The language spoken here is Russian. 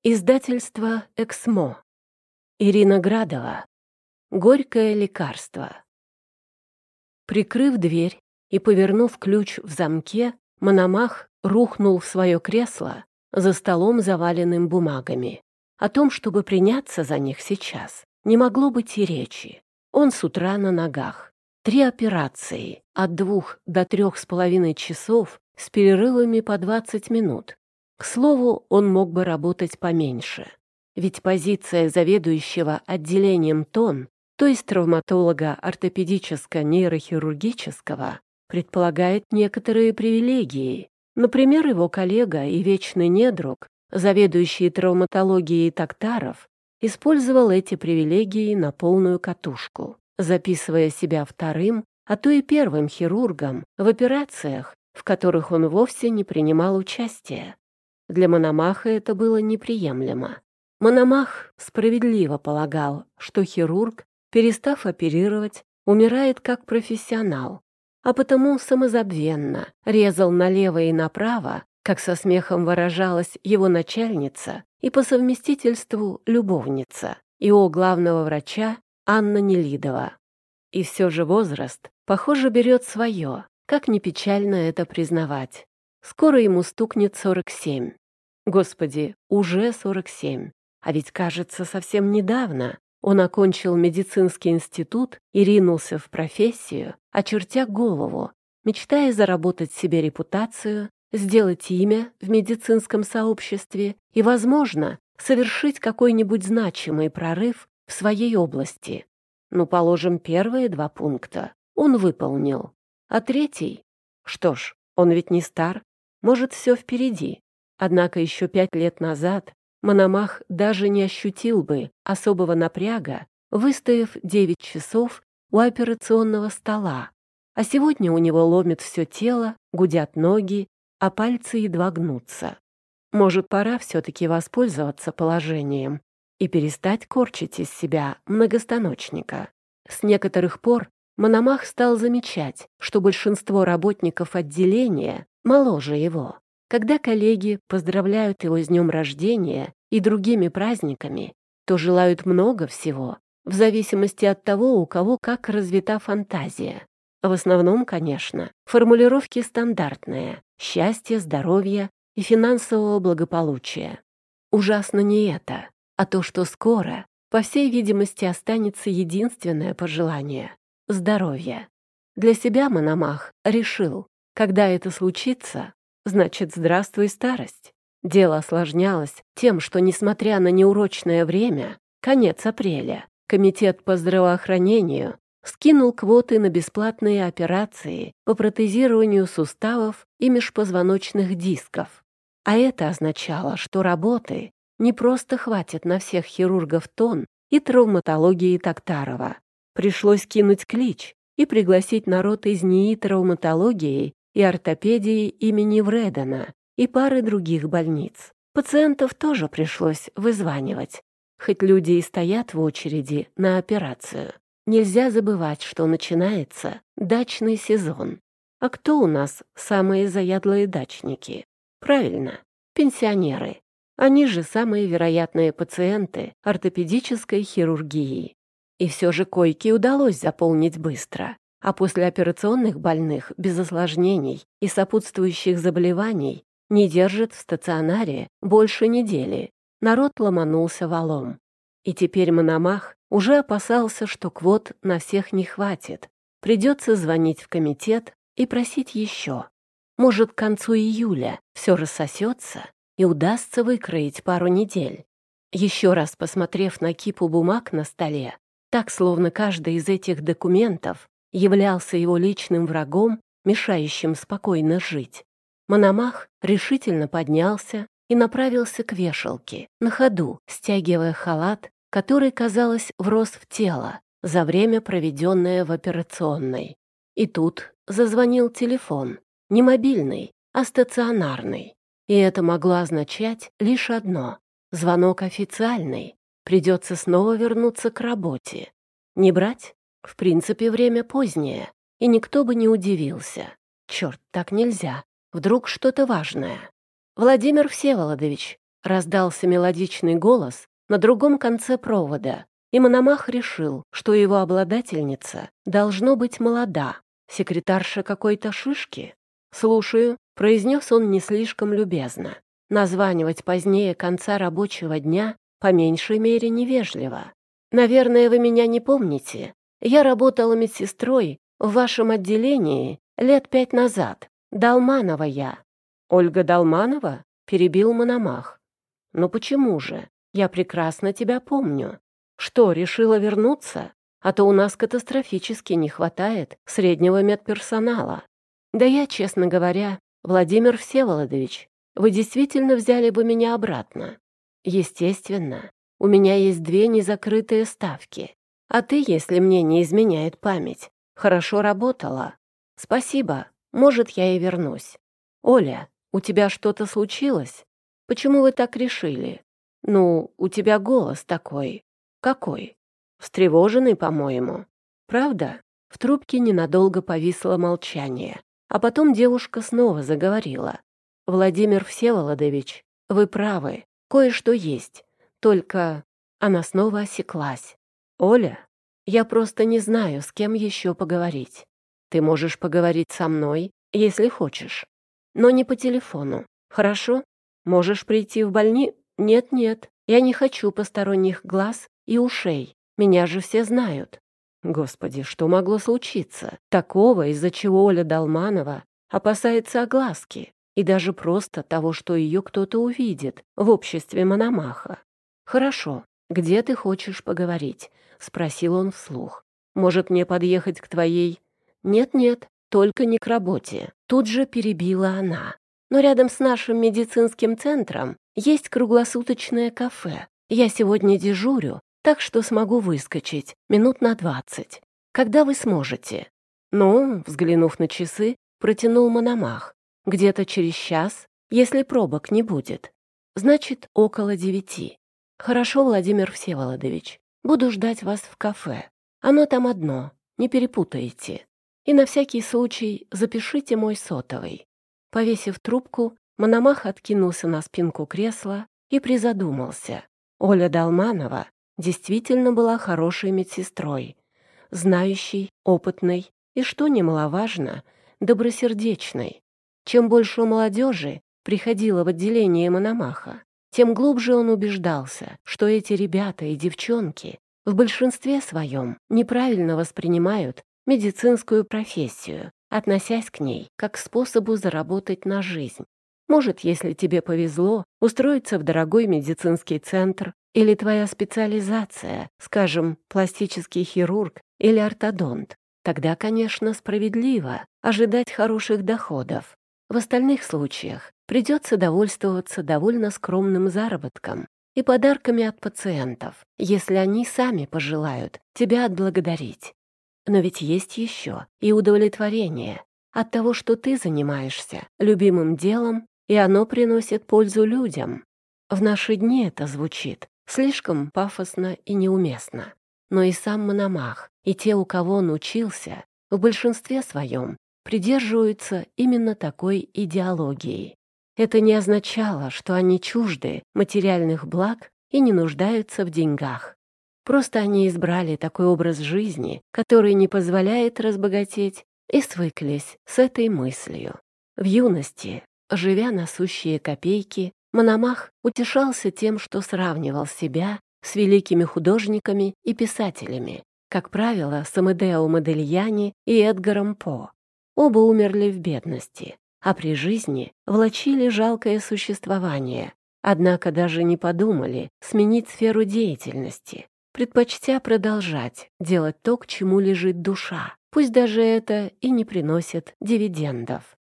Издательство «Эксмо». Ирина Градова. «Горькое лекарство». Прикрыв дверь и повернув ключ в замке, Мономах рухнул в свое кресло за столом, заваленным бумагами. О том, чтобы приняться за них сейчас, не могло быть и речи. Он с утра на ногах. 3 операции от 2 до 3,5 часов с перерывами по 20 минут. К слову, он мог бы работать поменьше. Ведь позиция заведующего отделением ТОН, то есть травматолога ортопедическо-нейрохирургического, предполагает некоторые привилегии. Например, его коллега и вечный недруг, заведующий травматологией Токтаров, использовал эти привилегии на полную катушку, записывая себя вторым, а то и первым хирургом в операциях, в которых он вовсе не принимал участия. Для Мономаха это было неприемлемо. Мономах справедливо полагал, что хирург, перестав оперировать, умирает как профессионал, а потому самозабвенно резал налево и направо, как со смехом выражалась его начальница и по совместительству любовница, его главного врача Анна Нелидова. И все же возраст, похоже, берет свое, как ни печально это признавать. Скоро ему стукнет 47. Господи, уже 47. А ведь, кажется, совсем недавно он окончил медицинский институт и ринулся в профессию, очертя голову, мечтая заработать себе репутацию, сделать имя в медицинском сообществе и, возможно, совершить какой-нибудь значимый прорыв в своей области. Ну, положим, первые 2 пункта он выполнил. А 3? Что ж, он ведь не стар, может, все впереди. Однако еще 5 лет назад Мономах даже не ощутил бы особого напряга, выстояв 9 часов у операционного стола. А сегодня у него ломит все тело, гудят ноги, а пальцы едва гнутся. Может, пора все-таки воспользоваться положением и перестать корчить из себя многостаночника. С некоторых пор Мономах стал замечать, что большинство работников отделения моложе его. Когда коллеги поздравляют его с днем рождения и другими праздниками, то желают много всего, в зависимости от того, у кого как развита фантазия. В основном, конечно, формулировки стандартные: счастья, здоровья и финансового благополучия. Ужасно не это, а то, что скоро, по всей видимости, останется единственное пожелание — здоровья. Для себя Мономах решил, когда это случится, значит, здравствуй, старость. Дело осложнялось тем, что, несмотря на неурочное время, конец апреля, Комитет по здравоохранению скинул квоты на бесплатные операции по протезированию суставов и межпозвоночных дисков. А это означало, что работы не просто хватит на всех хирургов ТОН и травматологии Токтарова. Пришлось кинуть клич и пригласить народ из НИИ травматологии и ортопедии имени Вредена и пары других больниц. Пациентов тоже пришлось вызванивать. Хоть люди и стоят в очереди на операцию, нельзя забывать, что начинается дачный сезон. А кто у нас самые заядлые дачники? Правильно, пенсионеры. Они же самые вероятные пациенты ортопедической хирургии. И все же койки удалось заполнить быстро. А после операционных больных без осложнений и сопутствующих заболеваний не держит в стационаре больше недели. Народ ломанулся валом. И теперь Мономах уже опасался, что квот на всех не хватит. Придется звонить в комитет и просить еще. Может, к концу июля все рассосется и удастся выкроить пару недель. Еще раз посмотрев на кипу бумаг на столе, так, словно каждый из этих документов являлся его личным врагом, мешающим спокойно жить, Мономах решительно поднялся и направился к вешалке, на ходу стягивая халат, который, казалось, врос в тело за время, проведенное в операционной. И тут зазвонил телефон, не мобильный, а стационарный. И это могло означать лишь одно — звонок официальный, придется снова вернуться к работе. Не брать? В принципе, время позднее, и никто бы не удивился. Черт, так нельзя. Вдруг что-то важное. «Владимир Всеволодович, Раздался мелодичный голос на другом конце провода, и Мономах решил, что его обладательница должно быть молода, секретарша какой-то шишки. «Слушаю», — произнес он не слишком любезно. Названивать позднее конца рабочего дня по меньшей мере невежливо. «Наверное, вы меня не помните. Я работала медсестрой в вашем отделении лет 5 назад. Долманова я». «Ольга Долманова?» — перебил Мономах. «Ну почему же? Я прекрасно тебя помню. Что, решила вернуться? А то у нас катастрофически не хватает среднего медперсонала». «Да я, честно говоря, Владимир Всеволодович, вы действительно взяли бы меня обратно?» «Естественно. У меня есть 2 незакрытые ставки. А ты, если мне не изменяет память, хорошо работала. Спасибо. Может, я и вернусь. Оля, у тебя что-то случилось? Почему вы так решили? Ну, у тебя голос такой. Какой? Встревоженный, по-моему. Правда?» В трубке ненадолго повисло молчание, а потом девушка снова заговорила. «Владимир Всеволодович, вы правы, кое-что есть. Только...» Она снова осеклась. «Оля, я просто не знаю, с кем еще поговорить. Ты можешь поговорить со мной, если хочешь. Но не по телефону, хорошо? Можешь прийти в больницу? Нет, я не хочу посторонних глаз и ушей. Меня же все знают». Господи, что могло случиться? Такого, из-за чего Оля Долманова опасается огласки и даже просто того, что ее кто-то увидит в обществе Мономаха. «Хорошо, где ты хочешь поговорить?» — спросил он вслух. «Может, мне подъехать к твоей...» «Нет, только не к работе», — тут же перебила она. «Но рядом с нашим медицинским центром есть круглосуточное кафе. Я сегодня дежурю, так что смогу выскочить минут на 20. Когда вы сможете?» «Ну», — взглянув на часы, протянул Мономах. «Где-то через час, если пробок не будет. Значит, около 9. Хорошо, Владимир Всеволодович, буду ждать вас в кафе. Оно там одно, не перепутайте. И на всякий случай запишите мой сотовый». Повесив трубку, Мономах откинулся на спинку кресла и призадумался. Оля Долманова действительно была хорошей медсестрой, знающей, опытной и, что немаловажно, добросердечной. Чем больше молодежи приходило в отделение Мономаха, тем глубже он убеждался, что эти ребята и девчонки в большинстве своем неправильно воспринимают медицинскую профессию, относясь к ней как к способу заработать на жизнь. Может, если тебе повезло устроиться в дорогой медицинский центр или твоя специализация, скажем, пластический хирург или ортодонт, тогда, конечно, справедливо ожидать хороших доходов. В остальных случаях придется довольствоваться довольно скромным заработком и подарками от пациентов, если они сами пожелают тебя отблагодарить. Но ведь есть еще и удовлетворение от того, что ты занимаешься любимым делом, и оно приносит пользу людям. В наши дни это звучит слишком пафосно и неуместно. Но и сам Мономах, и те, у кого он учился, в большинстве своем придерживаются именно такой идеологии. Это не означало, что они чужды материальных благ и не нуждаются в деньгах. Просто они избрали такой образ жизни, который не позволяет разбогатеть, и свыклись с этой мыслью. В юности, живя на сущие копейки, Мономах утешался тем, что сравнивал себя с великими художниками и писателями, как правило, с Амедео Модильяни и Эдгаром По. Оба умерли в бедности, а при жизни влачили жалкое существование, однако даже не подумали сменить сферу деятельности, предпочтя продолжать делать то, к чему лежит душа, пусть даже это и не приносит дивидендов.